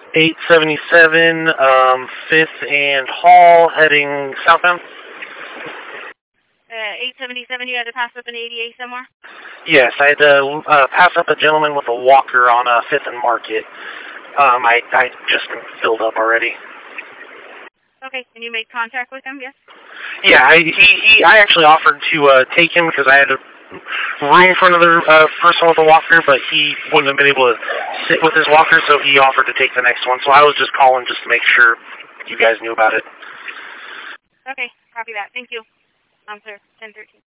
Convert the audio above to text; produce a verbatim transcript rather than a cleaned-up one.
eight seventy-seven, um, fifth and Hall, heading southbound. Uh, eight seventy-seven, you had to pass up an A D A somewhere? Yes, I had to uh, pass up a gentleman with a walker on uh, fifth and Market. Um, I, I just filled up already. Okay, and you made contact with him, yes? Yeah, I, he, he, I actually offered to uh, take him because I had a room for another uh, person with a walker, but he wouldn't have been able to sit with his walker, so he offered to take the next one. So I was just calling just to make sure you guys knew about it. Okay, copy that. Thank you. Um, sir, ten thirteen.